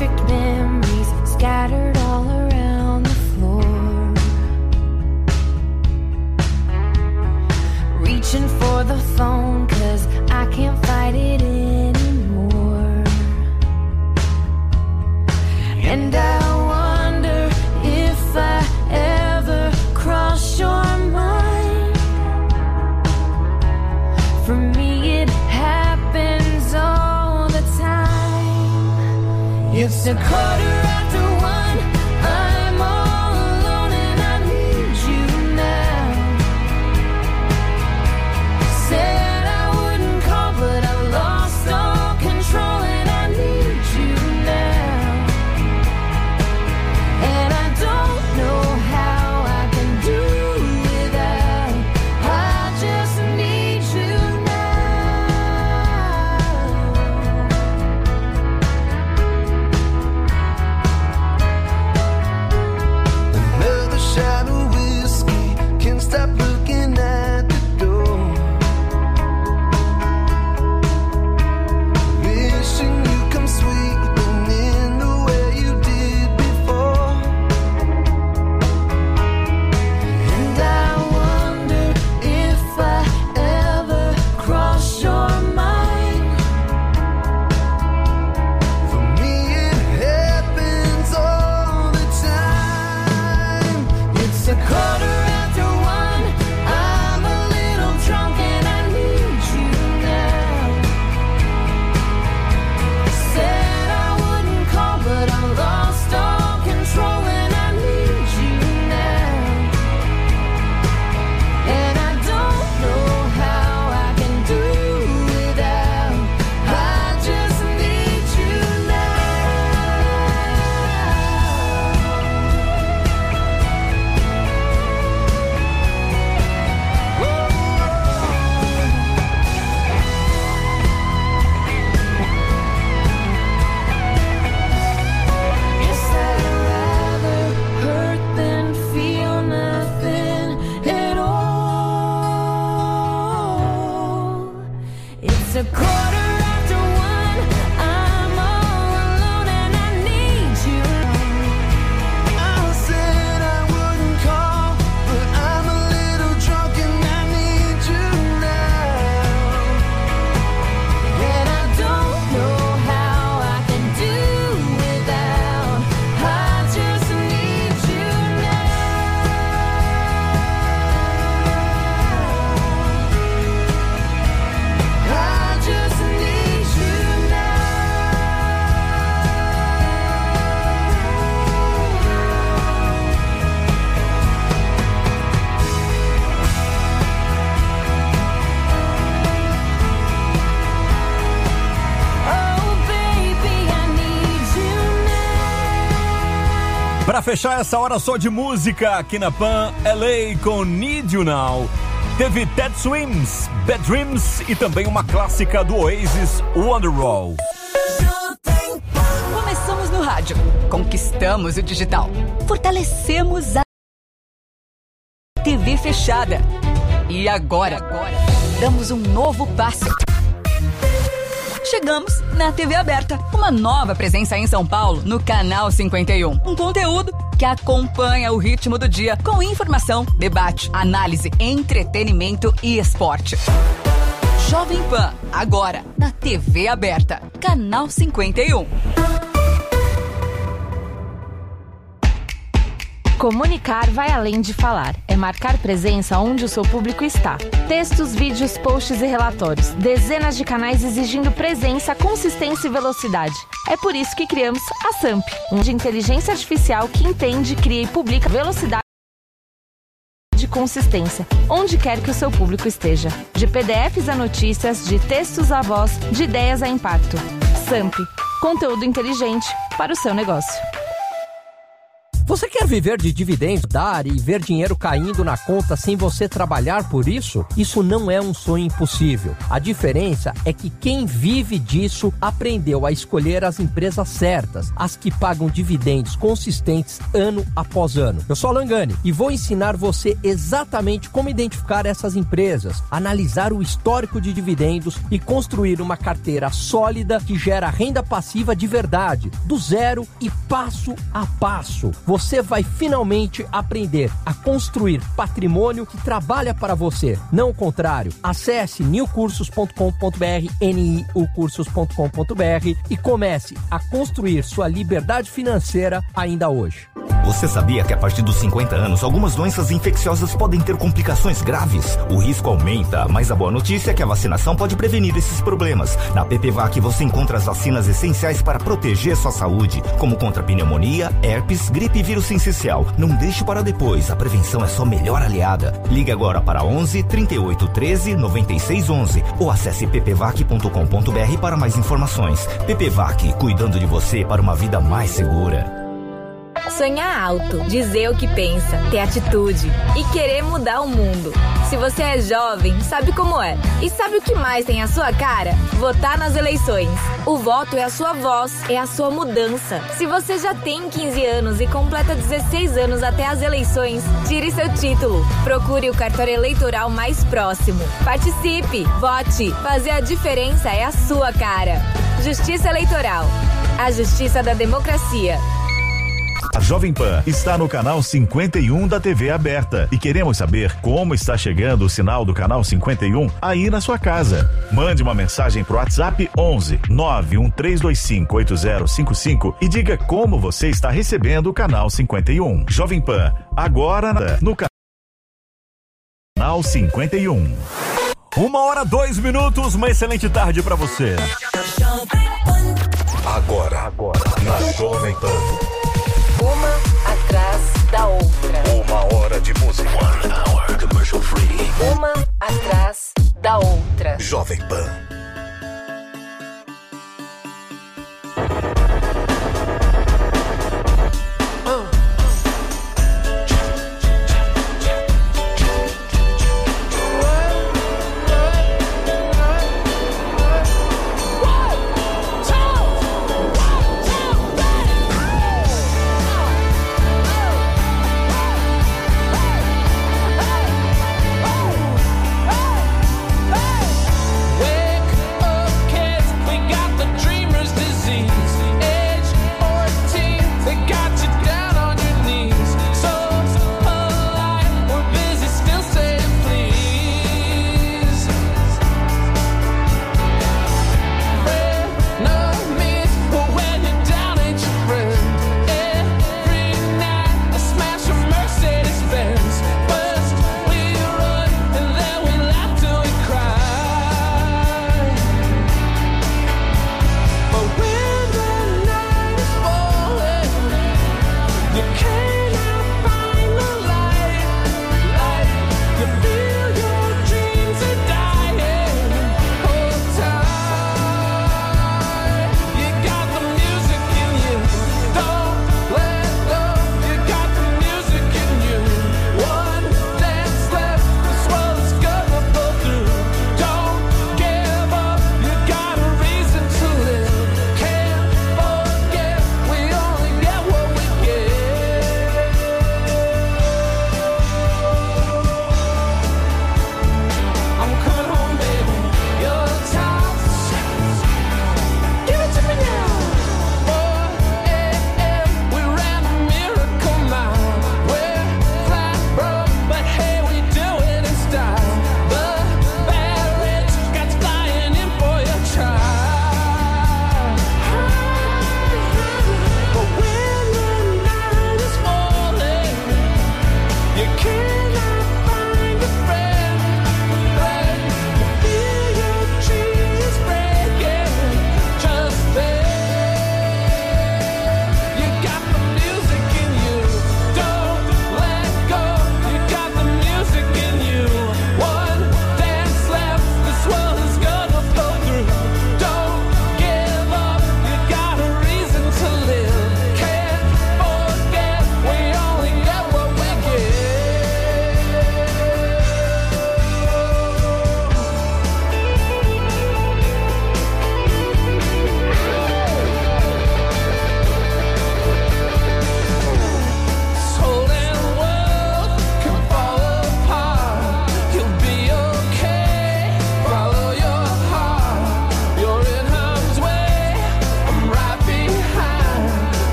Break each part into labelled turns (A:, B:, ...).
A: perfect memories scattered all around the floor. Reaching for the phone 'cause I can't fight it anymore. And I wonder if I ever cross your mind. For me it happens all the time. It's a quarter after one, I'm all alone and I need you now. Said I wouldn't call but I lost all control and I need you now. And I don't know how I can do without, I just need you
B: Another shot of whiskey, can't stop looking at the door. Wishing you come sweeping in the way you did before.
A: And I wonder if I ever cross your mind.
B: For me it happens all the time.
A: It's a quarter after one, I'm a little drunk and I need you now. Said I wouldn't call but I lost all control and I need you now. And I don't know how I can do without, I just need you Guess I'd rather hurt than feel nothing at all. It's a quarter after one, I'm all alone and I need you.
B: I said I wouldn't call, but I'm a little drunk and I need you now.
A: And I don't know how I can do without, I just need you now. I just need you now. Oh baby, I need you now.
C: Pra fechar essa hora só de música aqui na Pan, LA com Need You Now. Teve Ted Swims, Bad Dreams e também uma clássica do Oasis, Wonderwall.
D: Começamos no rádio, conquistamos o digital, fortalecemos a TV fechada. E agora, damos um novo passo. Chegamos na TV aberta, uma nova presença em São Paulo, no Canal 51. Um conteúdo que acompanha o ritmo do dia, com informação, debate, análise, entretenimento e esporte. Jovem Pan, agora na TV aberta, Canal 51.
E: Comunicar vai além de falar. É marcar presença onde o seu público está. Textos, vídeos, posts e relatórios. Dezenas de canais exigindo presença, consistência e velocidade. É por isso que criamos a SAMP, de inteligência artificial que entende, cria e publica velocidade de consistência, onde quer que o seu público esteja. De PDFs a notícias, de textos a voz, de ideias a impacto. SAMP, conteúdo inteligente para o seu negócio.
F: Você quer viver de dividendos, dar e ver dinheiro caindo na conta sem você trabalhar por isso? Isso não é um sonho impossível. A diferença é que quem vive disso aprendeu a escolher as empresas certas, as que pagam dividendos consistentes ano após ano. Eu sou Alan Gani e vou ensinar você exatamente como identificar essas empresas, analisar o histórico de dividendos e construir uma carteira sólida que gera renda passiva de verdade, do zero e passo a passo. Você vai finalmente aprender a construir patrimônio que trabalha para você, não o contrário. Acesse niucursos.com.br, niucursos.com.br e comece a construir sua liberdade financeira ainda hoje.
G: Você sabia que a partir dos 50 anos, algumas doenças infecciosas podem ter complicações graves? O risco aumenta, mas a boa notícia é que a vacinação pode prevenir esses problemas. Na PPVAC você encontra as vacinas essenciais para proteger sua saúde, como contra pneumonia, herpes, gripe e vírus sincicial. Não deixe para depois, a prevenção é sua melhor aliada. Ligue agora para 11 38 13 96 11 ou acesse ppvac.com.br para mais informações. PPVAC, cuidando de você para uma vida mais segura.
H: Sonhar alto, dizer o que pensa, ter atitude e querer mudar o mundo. Se você é jovem, sabe como é. E sabe o que mais tem a sua cara? Votar nas eleições. O voto é a sua voz, é a sua mudança. Se você já tem 15 anos e completa 16 anos até as eleições, tire seu título. Procure o cartório eleitoral mais próximo. Participe, vote. Fazer a diferença é a sua cara. Justiça Eleitoral. A justiça da democracia.
I: A Jovem Pan está no canal 51 da TV aberta e queremos saber como está chegando o sinal do canal 51 aí na sua casa. Mande uma mensagem pro WhatsApp 11 91325 8055 e diga como você está recebendo o canal 51. Jovem Pan, agora no canal 51.
C: 1h02, uma excelente tarde pra você.
I: Agora, na Jovem Pan.
E: Uma atrás da outra.
I: 1 hora de música. 1 hour commercial free.
E: Uma atrás da outra.
I: Jovem Pan.
B: Wake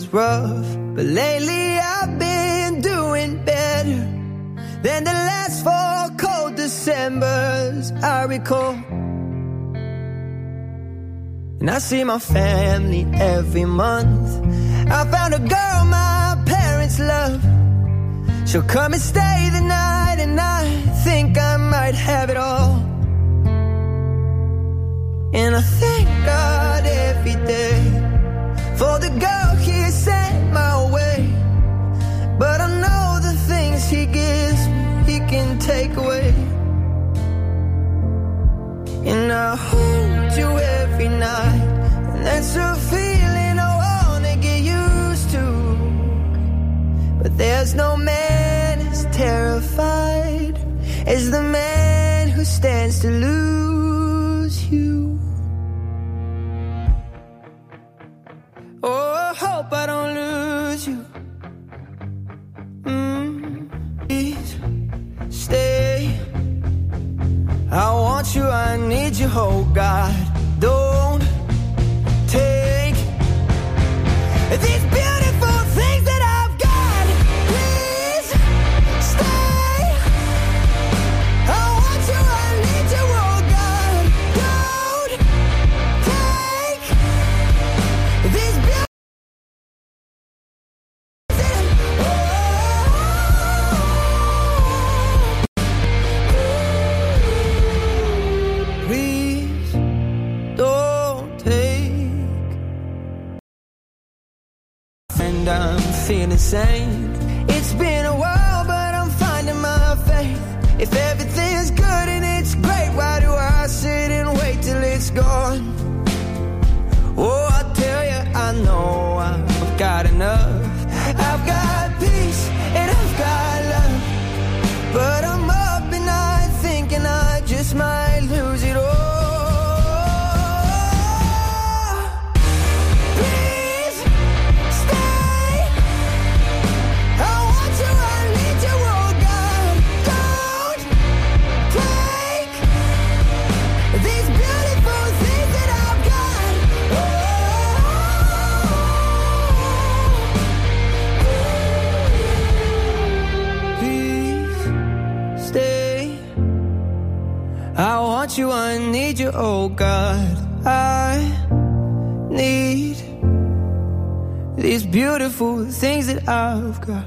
B: was rough, but lately I've been doing better than the last 4 cold Decembers I recall. And I see my family every month. I found a girl my parents love. She'll come and stay the night, and I think I might have it all. And I thank God every day for the girl He sent my way. But I know the things He gives me, He can take away. And I hold you every night, and that's a feeling I wanna get used to. But there's no man as terrified as the man who stands to lose you. Oh, I hope I don't lose you. Please stay. I want you, I need you, oh God. Don't take these beautiful things that I've got. Please stay. I want you, I need you, oh God. Don't take these beautiful Please don't take. And I'm feeling sane. It's been a while, but I'm finding my faith. If everything's good and it's great, why do I sit and wait till it's gone? Oh, I tell you, I know I've got enough. I've got peace and I've got love. But I'm up at night thinking I just might lose it all. Please stay. I want you, I need you, oh God. Don't take these beautiful things that I've got. Please stay. I want you, I need you, oh God. I need these beautiful things that I've got.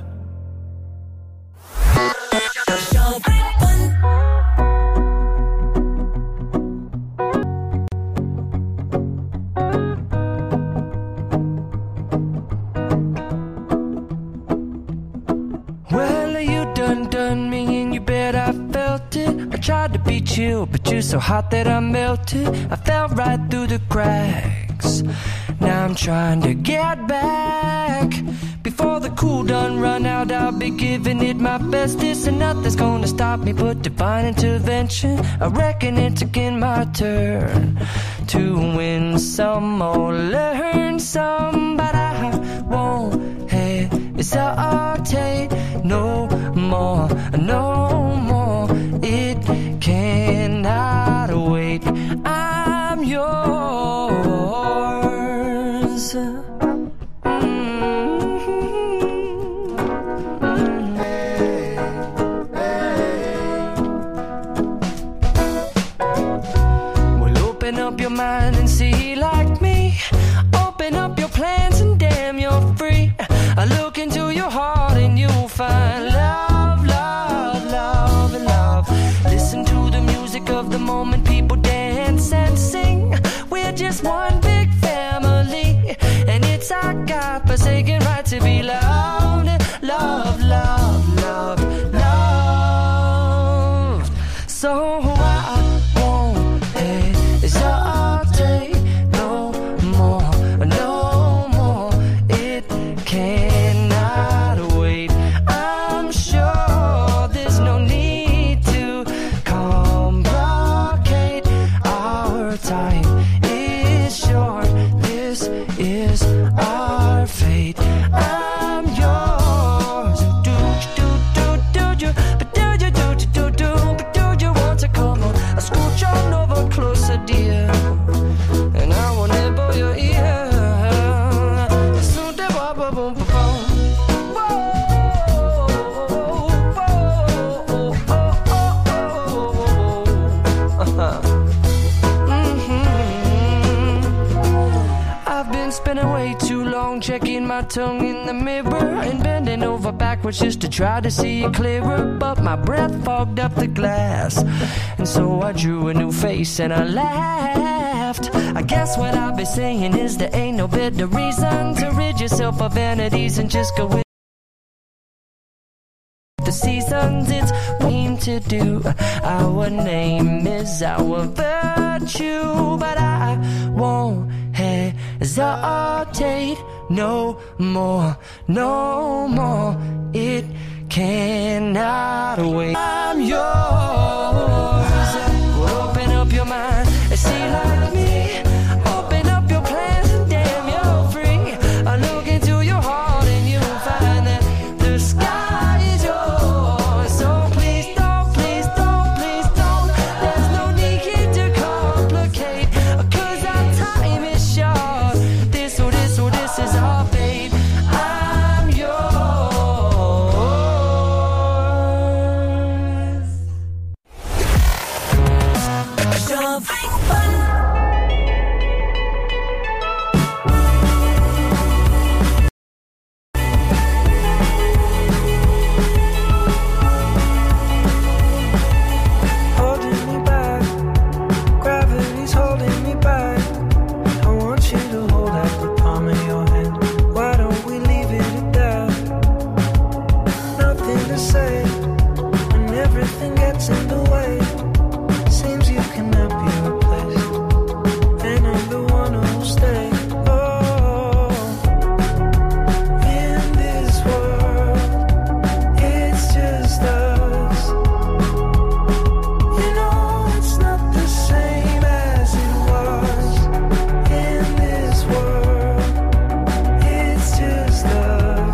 J: Well, you done me and you bet I felt it. I tried to be chill, but you're so hot that I melted. I fell right through the cracks. Now I'm trying to get back. Before the cool done run out, I'll be giving it my best. This and nothing's gonna stop me but divine intervention. I reckon it's again my turn to win some or learn some, but I won't hesitate no more, no more. It cannot wait. I'm yours. Well, open up your mind and see like me. Open up your plans and damn, you're free. I look into your heart and you'll find checking my tongue in the mirror and bending over backwards just to try to see it clearer. But my breath fogged up the glass, and so I drew a new face and I laughed. I guess what I'll be saying is there ain't no better reason to rid yourself of vanities and just go with the seasons. It's mean to do. Our name is our virtue, but I won't hesitate no more, no more. It cannot wait. I'm yours. Open up your mind and see like me. Open up your plans and damn, you're free. I look into your heart and you'll find that the sky is yours. So please don't, please don't, please don't. There's no need to complicate, 'cause our time is short. This is our fate. I'm yours.
A: Jovem Pan.
K: Holding me back, gravity's holding me back. I want you to hold out the palm of your hand. Why don't we leave it at that? Nothing to say when everything gets in the way. Seems you cannot be replaced, and I'm the one who'll stay. Oh, in this world, it's just us. You know it's not the same as it was. In this world, it's just us.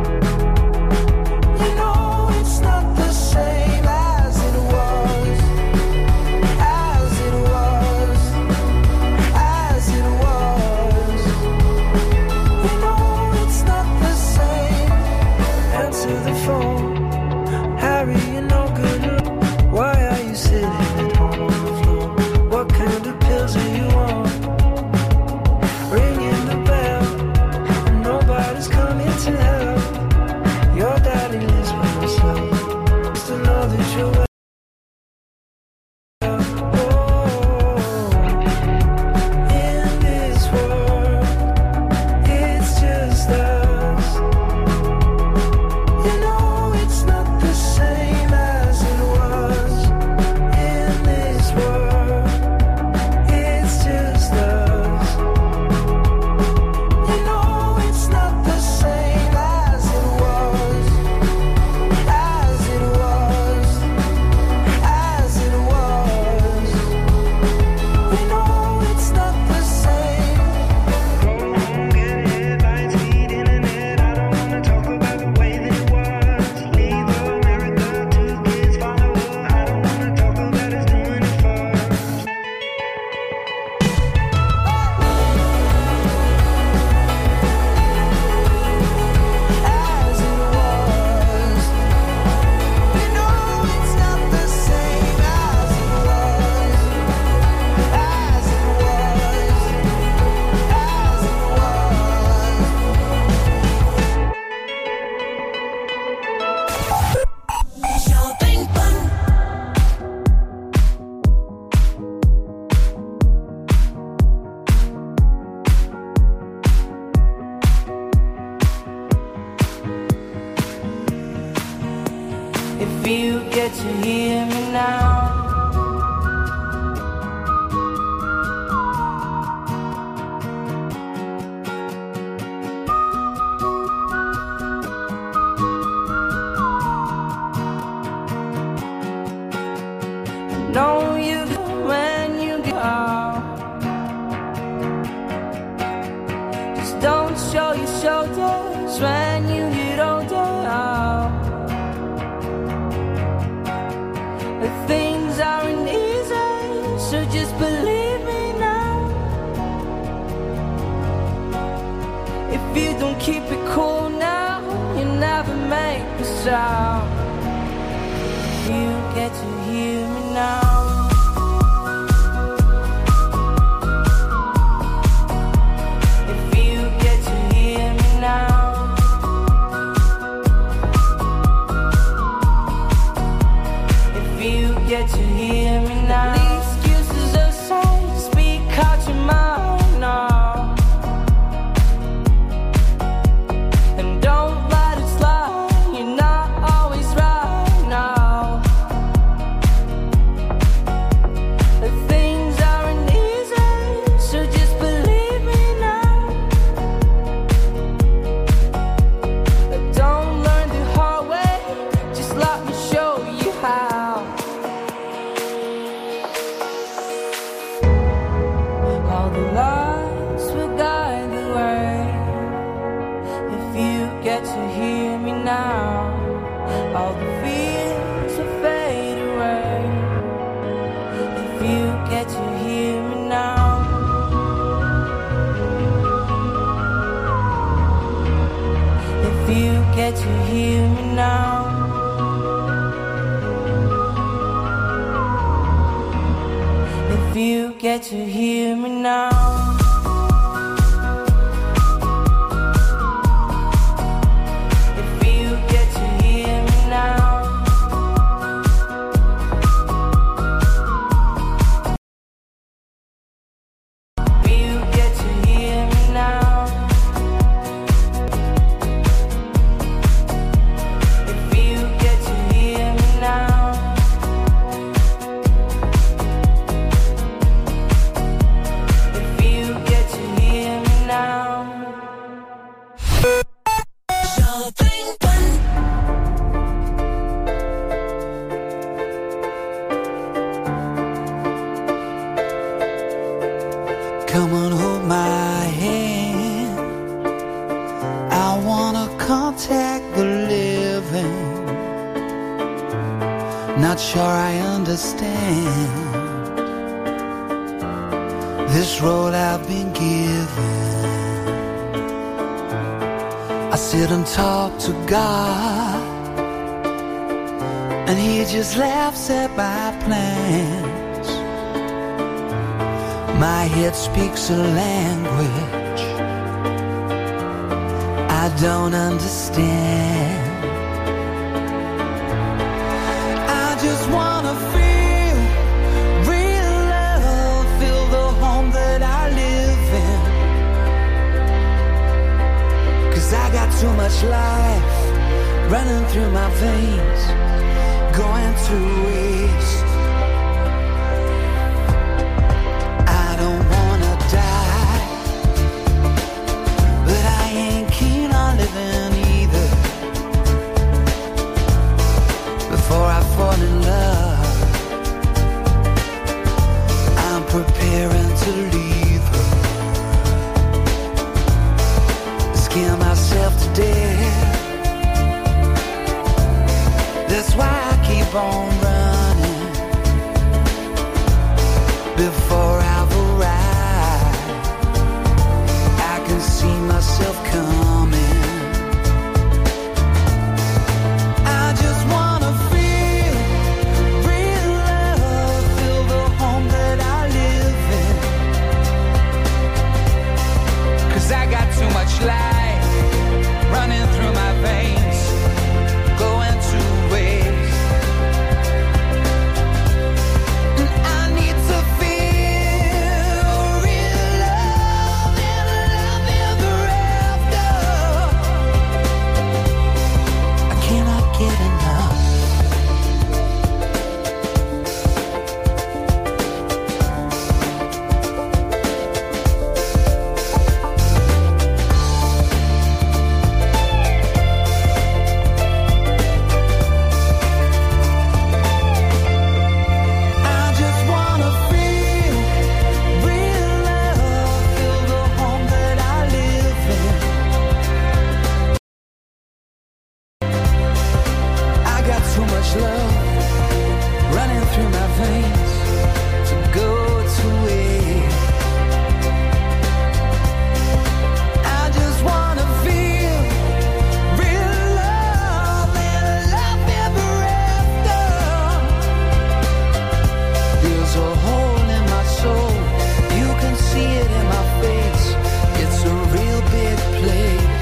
K: You know it's not the same as it was. As it was. As it was. You know it's not the same. Answer the phone. Harry, you're no good. Why are you sitting at home on the floor? What kind of pills are you on? Ringing the bell, and nobody's coming to help. Your daddy lives by himself. Just to know that you're well. In this world, it's just us. You know it's not the same as it was. In this world, it's just us. You know it's not the same as it was. As it was. As it was. You know it's not the same. Go home, get headlines, feed internet. I don't wanna talk about the way that it was. Leave America, 2 kids follow her. I don't wanna talk about us doing it first. As it was. You know it's not the same as it was. As it was. As it was. Jovem Pan.
J: If you get to hear me now, know you when you get out. Just don't show your shoulders when you get older. Things aren't easy, so just believe me now. If you don't keep it cool now, you never make a sound. You get to hear me now. If you get to hear me to hear me now. The excuses aside, speak out your mind now. And don't let it slide, you're not always right now. The things aren't easy, so just believe me now. Don't learn the hard way, just let me show you how. All the lights will guide the way. If you get to hear me now, all the fears will fade away. If you get to hear me now. If you get to hear me now. If you get to hear me now. If you get to hear me now. If you get to hear me now. If you get to hear me now. If you get to hear me now.
K: Come and hold my hand. I wanna contact the living. Not sure I understand this road I've been given. I sit and talk to God, and He just laughs at my plans. My head speaks a language I don't understand. I just wanna feel real love, feel the home that I live in. 'Cause I got too much life running through my veins, going to waste. I don't wanna die, but I ain't keen on living either. Before I fall in love, I'm preparing to leave her. Scare myself to death. That's why I keep on running. Before I've arrived, I can see myself coming. I just wanna feel real love, feel the home that I live in. 'Cause I got too much life running through my veins, going to waste. And I need to feel real love and love ever after. I cannot get enough. I just wanna feel real love, feel the home that I live in. I got too much love running through my veins to go to waste. I just wanna feel real love and love ever after. There's a hole in my soul, you can see it in my face. It's a real big place.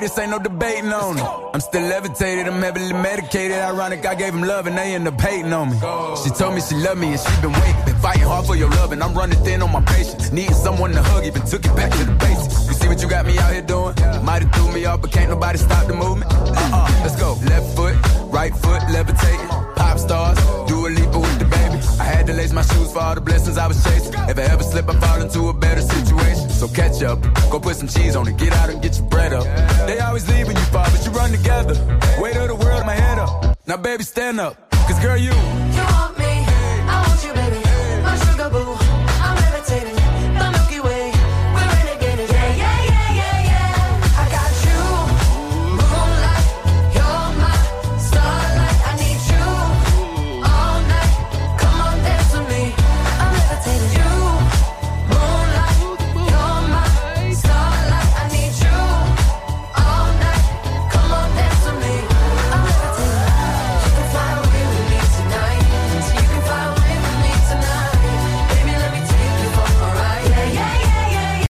L: greatest, ain't no debating on it. I'm still levitated, I'm heavily medicated. Ironic, I gave him love and they end up hating on me. She told me she loved me and she been waiting. Been fighting hard for your love and I'm running thin on my patience. Needing someone to hug, even took it back to the basics. You see what you got me out here doing? Might have threw me off, but can't nobody stop the movement. Let's go. Left foot, right foot, levitating. Pop stars, do a leap with the baby. I had to lace my shoes for all the blessings I was chasing. If I ever slip, I fall into a better situation. So catch up, go put some cheese on it, get out and get your bread up. They always leaving you far, but you run together. Weight of the world, my head up. Now baby, stand up, cause girl, you
K: want me, I want you, baby. My sugar boo, I'm levitating. The Milky Way, we're renegading. Yeah, yeah, yeah, yeah, yeah. I got you, moonlight. You're my starlight. I need you all night. Come on, dance with me. I'm levitating. You, moonlight. You're my starlight. I need you all night. Come on, dance with me. I'm levitating. You can fly away with me tonight. You can fly away with me tonight. Baby, let me take you for a ride. Yeah, yeah, yeah, yeah, yeah.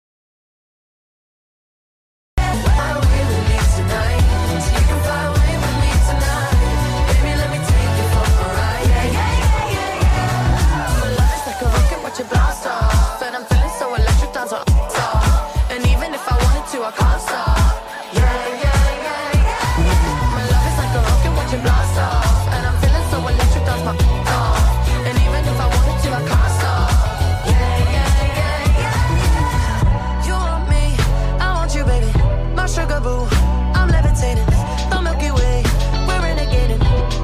K: Fly away with me tonight. You can fly away with me tonight. Baby, let me take you for a ride. Yeah, yeah, yeah, yeah, yeah. My love is like a rocket, watch it blast off. And I'm feeling so electric, dance on stop. And even if I wanted to, I can't stop. Yeah, yeah, yeah, yeah. My love is like a rocket, watch it blast off. And I'm feeling so electric, dance my off. And even if I wanted to, I can't stop. Yeah, yeah, yeah, yeah. You want me, I want you, baby. My sugar boo, I'm levitating. The Milky Way, we're renegading.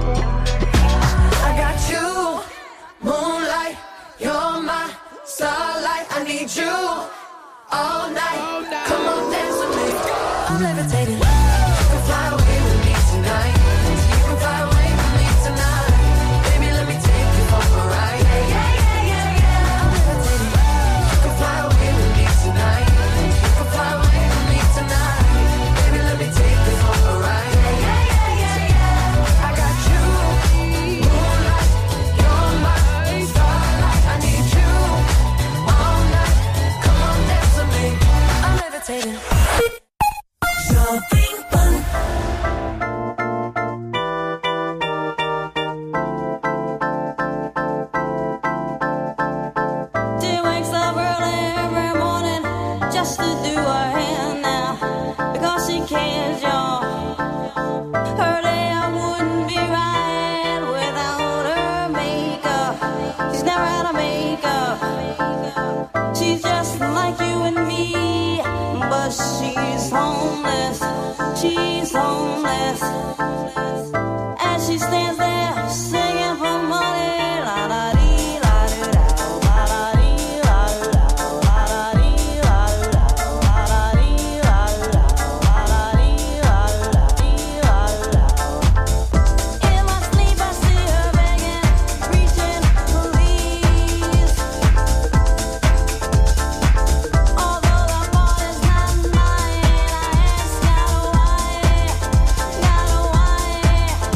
K: I got you, moonlight. You're my starlight. I need you all night. Come on, dance with me. I'm levitating. You can fly away with me tonight. You can fly away with me tonight. Baby, let me take you for a ride. Yeah, yeah, yeah, yeah, yeah. I'm levitating. You can fly away with me tonight. You can fly away with me tonight. Baby, let me take you for a ride. Yeah, yeah, yeah, yeah, yeah. I got you, moonlight. You're my starlight. I need you all night. Come on, dance with me. I'm levitating. Jovem Pan.
A: She wakes up early every morning just to do her hair now because she cares, y'all. Her day wouldn't be right without her makeup. She's never had a makeup. She's just like you and me, but she's homeless. She's homeless. As she stands there singing for money, la la dee la doo da, la la dee la doo da, la la dee la doo da, la la dee la doo da, la la dee la doo da, dee la doo da. In my sleep I see her begging, reaching for please. Although the fault is not mine, I ask God why,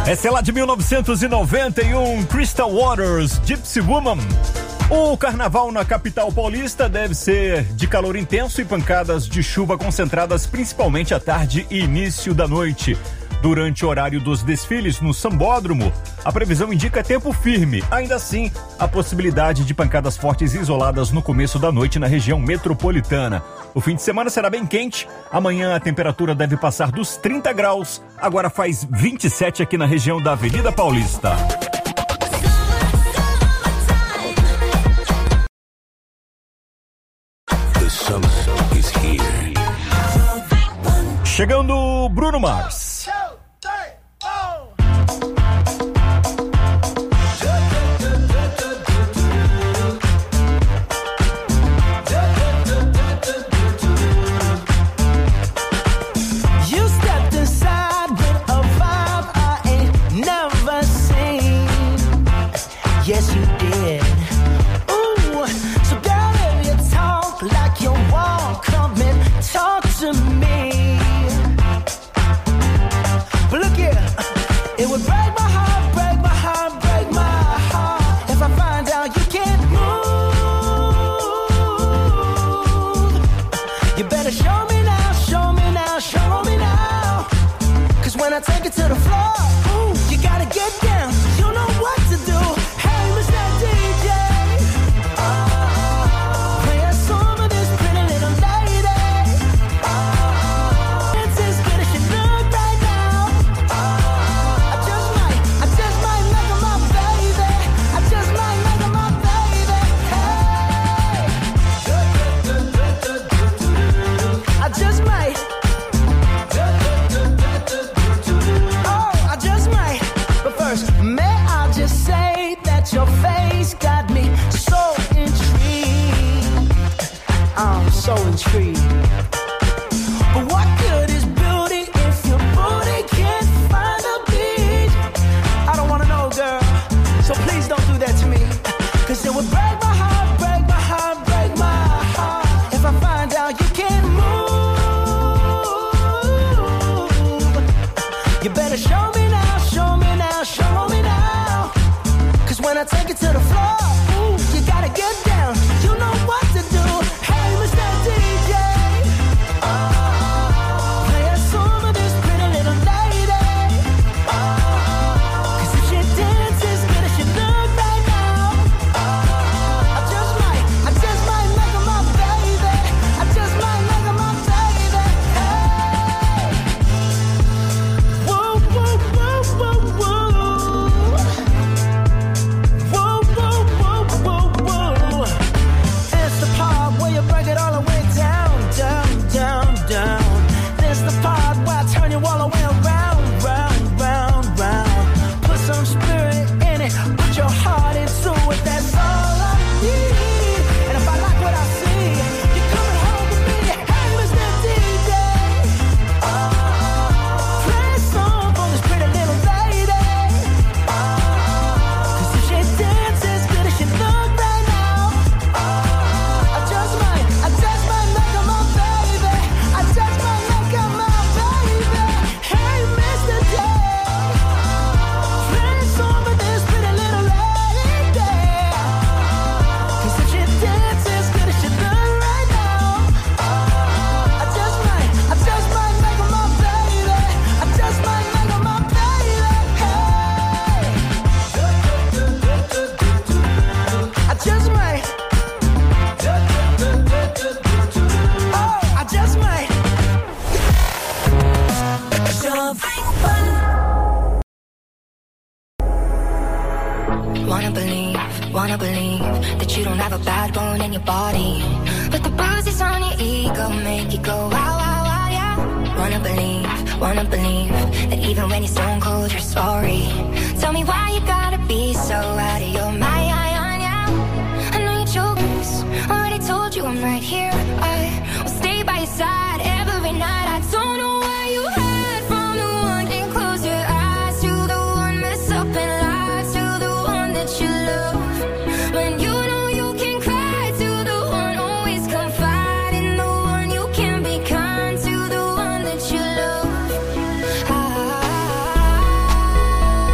C: Essa é lá de 1991, Crystal Waters, Gypsy Woman. O carnaval na capital paulista deve ser de calor intenso e pancadas de chuva concentradas principalmente à tarde e início da noite. Durante o horário dos desfiles no Sambódromo, a previsão indica tempo firme. Ainda assim, a possibilidade de pancadas fortes isoladas no começo da noite na região metropolitana. O fim de semana será bem quente. Amanhã a temperatura deve passar dos 30 graus. Agora faz 27 aqui na região da Avenida Paulista.
M: The summer is here.
C: Chegando Bruno Mars.
K: Yes, you did. Ooh, so girl, if you talk like you walk, come and talk to me. But look here, it would break my heart, break my heart, break my heart if I find out you can't move. You better show me now, show me now, show me now. 'Cause when I take it to the floor, ooh, you gotta get down. You know what to do. Your face got me so intrigued. I'm so intrigued. But what good is beauty if your booty can't find a beat? I don't wanna know, girl, so please don't do that to me. 'Cause it would break my heart, break my heart, break my heart if I find out you can't move. You better show me now, show me now, show me now. When I take it to the floor, ooh, you gotta get down. You know what to do. Hey, Mr. DJ, play a song of this pretty little lady. 'Cause if she dances good as she look right now, I just might make her my baby. I just might make her my baby. Hey, whoa, whoa, whoa, whoa, whoa.
N: Wanna believe that you don't have a bad bone in your body, but the bruises on your ego make you go wow, wow, wow, yeah. Wanna believe that even when you're stone cold, you're sorry. Tell me why you gotta be so out of your mind, yeah. I know you're joking, already told you I'm right here. I will stay by your side every night. I don't know where you hide from the one can close your eyes to the one mess up and lie to the one that you love. When you know you can cry to the one, always confide in the one. You can be kind to the one that you love.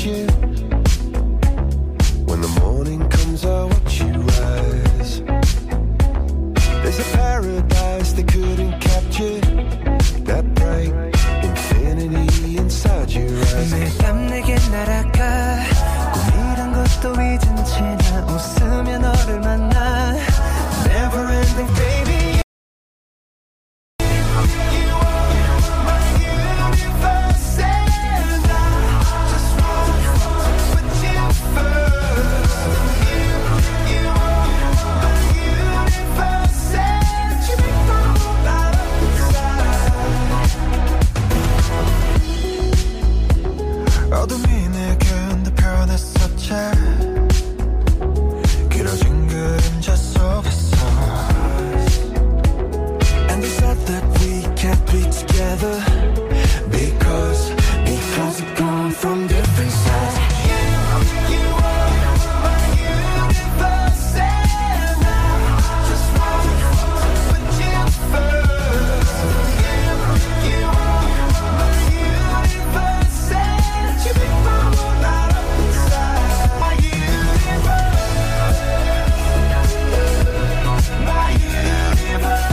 K: at you. When the morning comes, I watch you rise. There's a paradise they couldn't capture. That bright infinity inside your eyes.
J: 매일 밤 내게 날아가 꿈이란 것도 잊은 채 나 웃으며 너를 만나 Never ending baby.
K: 어둠이 내겐 더 변했었지. 길어진 그림자 속에서. And they said that we can't be together because we've gone from different sides. You are my universe and I just wanna put you first. You are my universe and you make my world light up inside. My universe, my universe,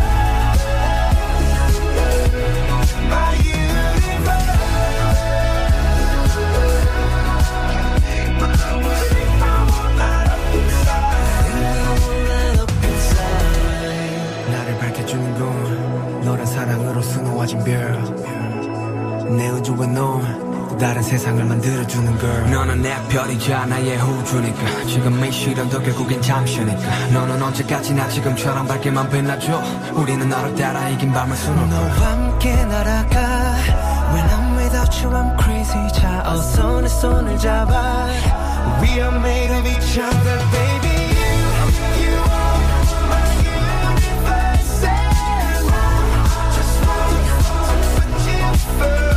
K: my universe.
J: 나를 밝혀주는 건 너란 사랑으로 수놓아진 별. 내 우주와 넌 또 다른 세상을 만들어주는 girl. 너는 내 별이자 나의 호주니까 지금 이 시련도 결국엔 잠시니까 너는 언제까지나 지금처럼 밝게만 빛나줘. 우리는 너를 따라 이긴 밤을 수놓아 너와 함께 날아가. When I'm without you I'm crazy. 자 어서 내 손을 잡아. We are made of each other baby. You are my universe and I just wanna put you first.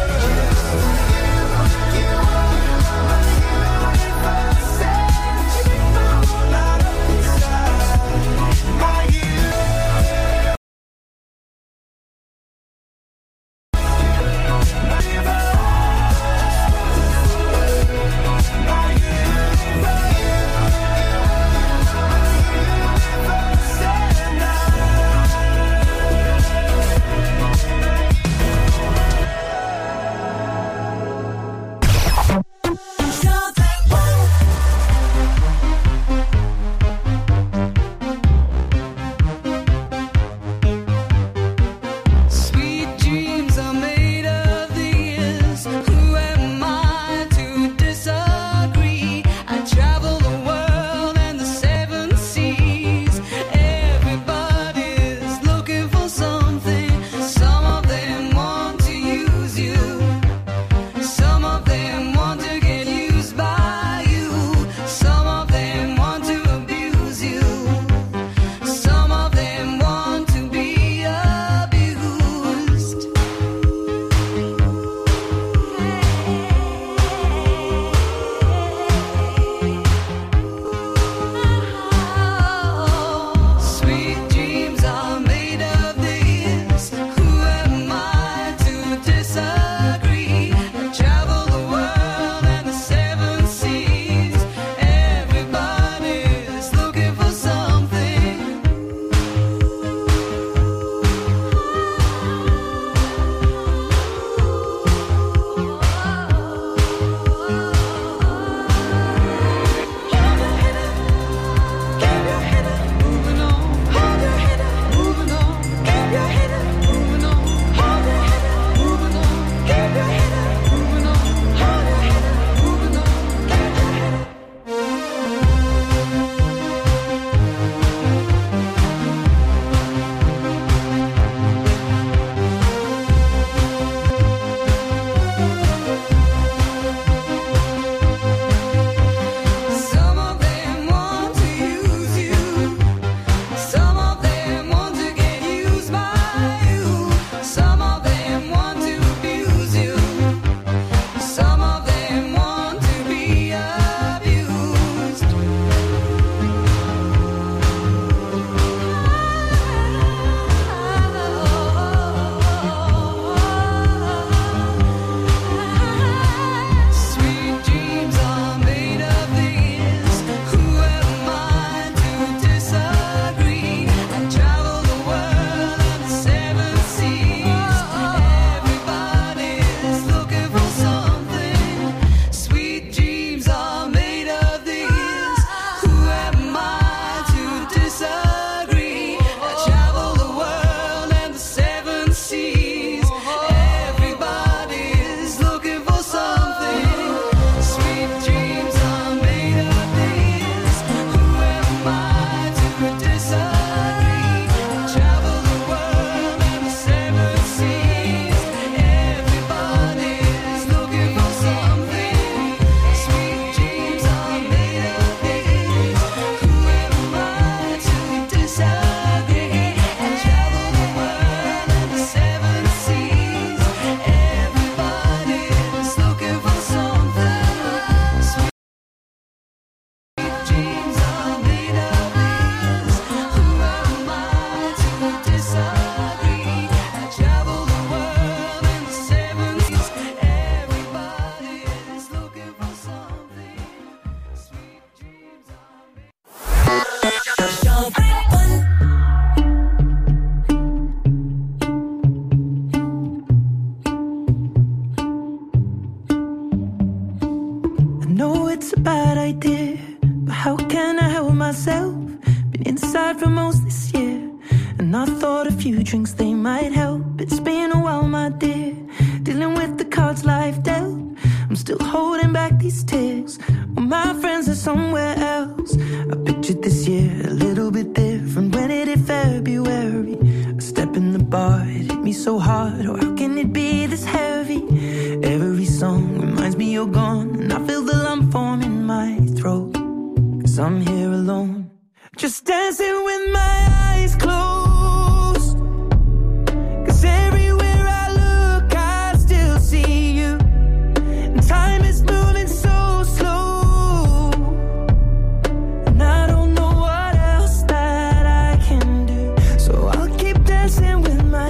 K: know it's a bad idea, but how can I help myself? Been inside for most this year, and I thought a few drinks, they might help. It's been a while, my dear, dealing with the cards life dealt. I'm still holding back these tears, well, my friends are somewhere else. I pictured this year a little bit different when it hit February. A step in the bar, it hit me so hard, oh how can it be this heavy? Every song reminds me you're gone, and I feel the lump form in my throat, 'cause I'm here alone, just dancing with my eyes closed. 'Cause everywhere I look, I still see you. And time is moving so slow, and I don't know what else that I can do. So I'll keep dancing with my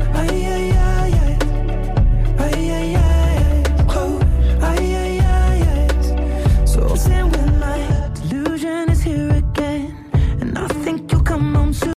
K: So dancing with my delusion is here again, and I think you'll come home soon.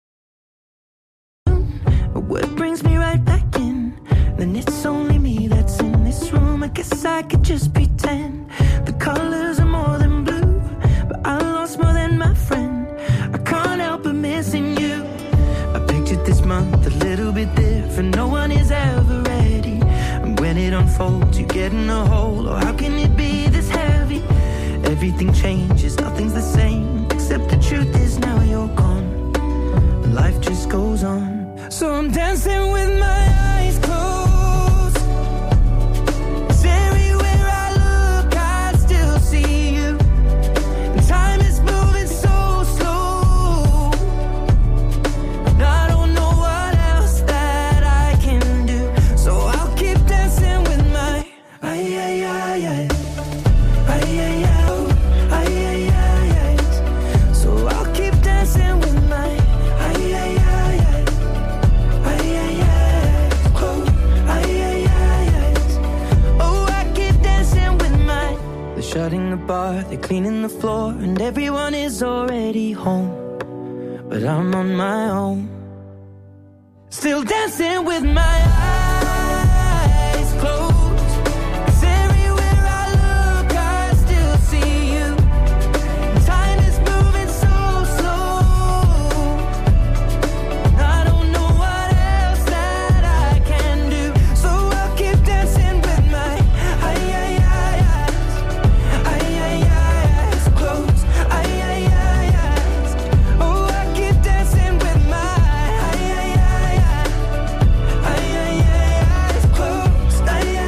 K: But what brings me right back in? Then it's only me that's in this room. I guess I could just pretend the colors are more than blue, but I lost more than my friend. I can't help but missing you. I pictured this month a little bit different. No one is ever ready, and when it unfolds, you get in a hole. Oh, how can it be this heavy? Everything changes, nothing's the same, except the truth is now you're gone. Life just goes on. So I'm dancing with my eyes closed. 'Cause everywhere I look, I still see you. And time is moving so slow, and I don't know what else that I can do. So I'll keep dancing with my So I'll keep dancing with my Oh, I keep dancing with my. They're shutting the bar, they're cleaning the floor, and everyone is already home, but I'm on my own, still dancing with my eyes closed. 'Cause everywhere I look, I still see you. Time is moving so slow, and I don't know what else that I can do. So I'll keep dancing with my eyes closed. Oh, I keep dancing with my eyes closed.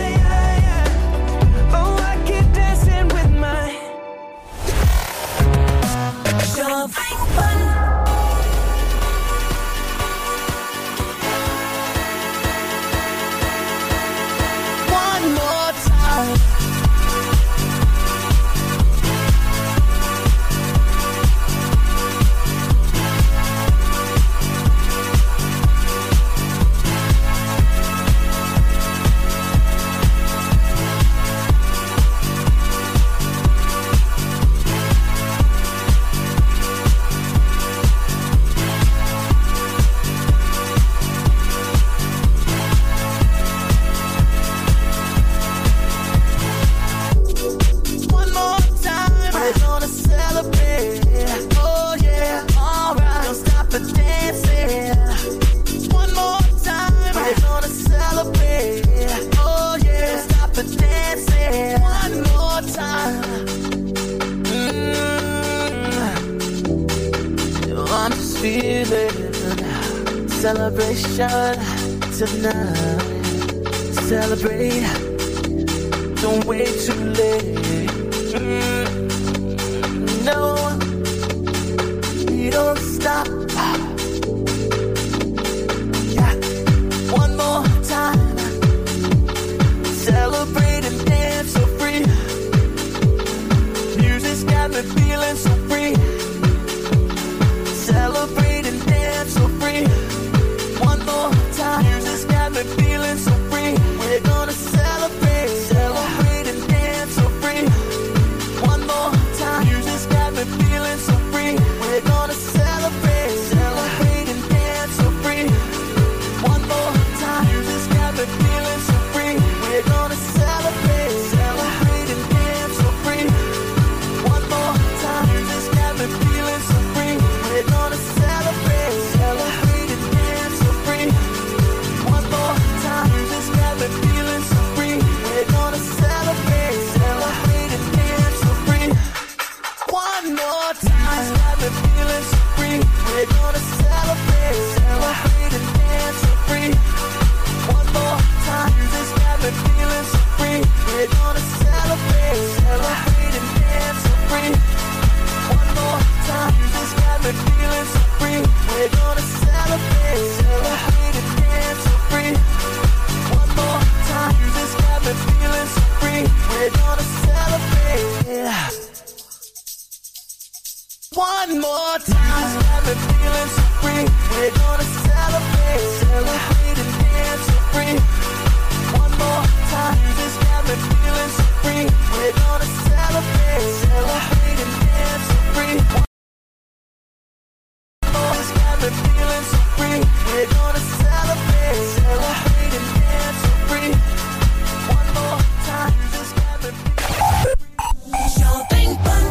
K: Oh, I keep dancing with my one more time. One more time, we're gonna celebrate. Oh yeah, alright, don't stop the dancing. One more time, we're gonna celebrate. Oh yeah, don't stop the dancing. One more time. I'm just feeling celebration tonight. Celebrate, don't wait too late. No, we don't stop. Yeah. One more time, celebrate and dance so free. Music's got me feeling so free. Celebrate and dance so free. One more time, music's got me feeling so free. We're gonna celebrate, celebrate and dance so free. One more time, music's got me feeling so free. We're gonna celebrate, celebrate and dance so free. One more time, music's got me feeling so free. We're gonna celebrate, celebrate and dance so free. We're gonna celebrate, celebrate and dance so free. One more time, this got me feeling so free. We're gonna celebrate, celebrate and dance so free. One more time, this got me feeling so free. We're gonna celebrate, celebrate and dance so free. One more time, this got me feeling so free. We're gonna celebrate. One more time, this got me feeling so free. We're gonna celebrate, celebrate and dance so free. One more time, this got me feeling so free. We're gonna celebrate, celebrate and dance so free. One more, this got me feeling so free. We're gonna celebrate, celebrate and dance so free. One more time, this got me feeling Jovem Pan.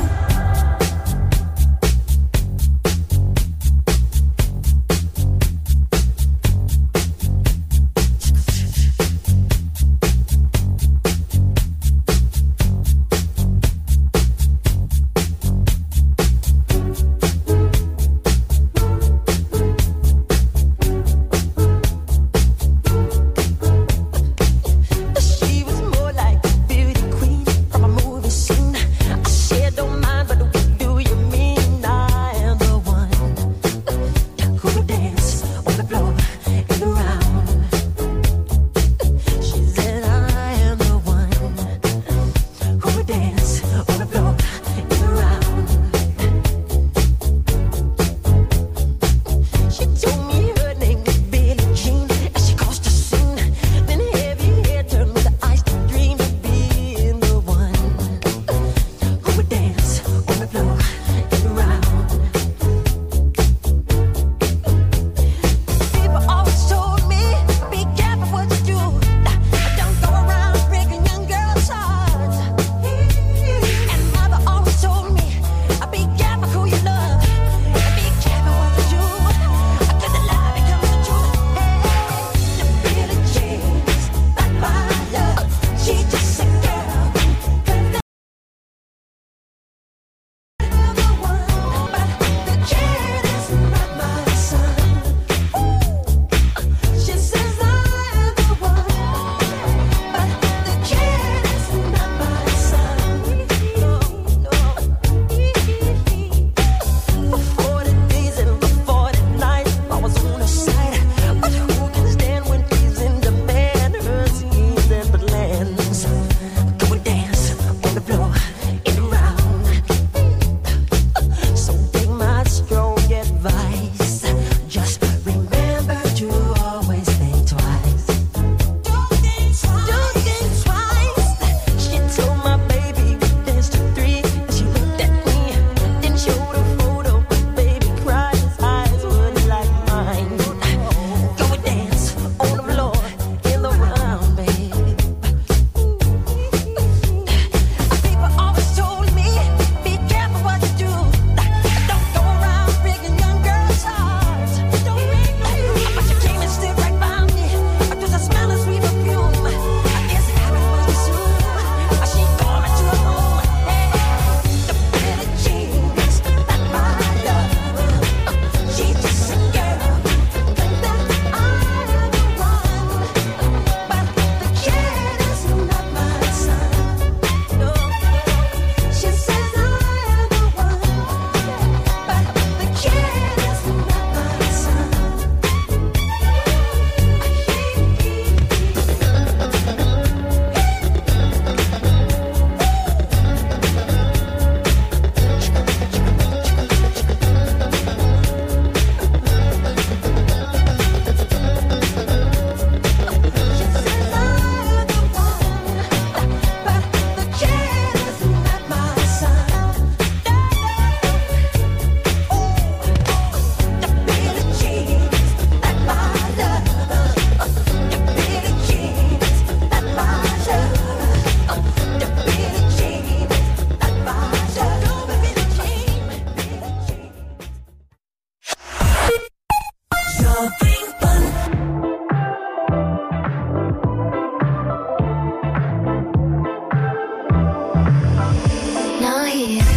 N: Now here